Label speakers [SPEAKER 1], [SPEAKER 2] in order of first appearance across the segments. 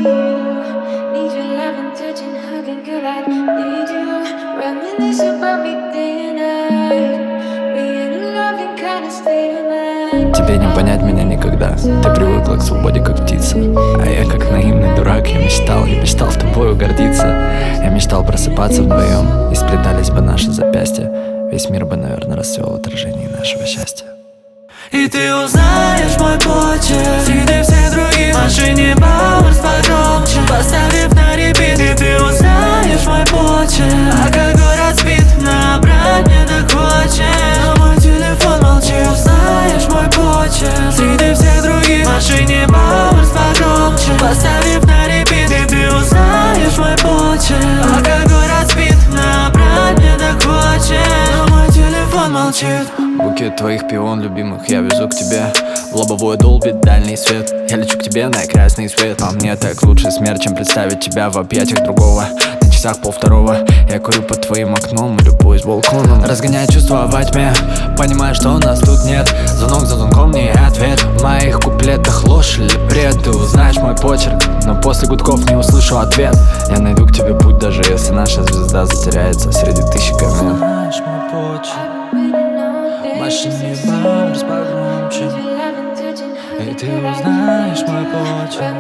[SPEAKER 1] Need your loving, touching, hugging, girl, I need you. Reminisce about me day and night. We in a loving kind of state of mind.
[SPEAKER 2] Тебе не понять меня никогда. Ты привыкла к свободе, как птица. А я, как наивный дурак, я мечтал тобою гордиться. Я мечтал просыпаться вдвоем, и сплетались бы наши запястья. Весь мир бы, наверное, расцвел в отражении нашего счастья.
[SPEAKER 3] И ты узнаешь мой почерк среди всех других. В машине баунс погромче, поставив на репит. И ты узнаешь мой почерк, а как город спит, набрать не так хочет, но мой телефон молчит. Узнаешь мой почерк среди всех других. В машине баунс погромче, поставив на репит. И ты узнаешь мой почерк, а как город спит, набрать не так хочет, но мой телефон молчит.
[SPEAKER 2] Букет твоих пион любимых я везу к тебе. В лобовой долбит дальний свет. Я лечу к тебе на красный свет. А мне так лучше смерть, чем представить тебя в объятиях другого. На часах 1:30 я курю под твоим окном и любуюсь балконом. Разгоняя чувства во тьме, понимаю, что нас тут нет. Звонок за звонком не ответ. В моих куплетах ложь или бред. Ты узнаешь мой почерк, но после гудков не услышу ответ. Я найду к тебе путь, даже если наша звезда затеряется среди тысячи комет.
[SPEAKER 3] Знаешь мой почерк, в машине баунс погромче. И ты узнаешь мой почерк,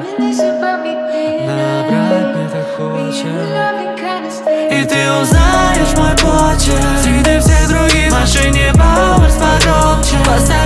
[SPEAKER 3] набрать мне так хочет. И ты узнаешь мой почерк среди всех других. В машине баунс погромче, поставь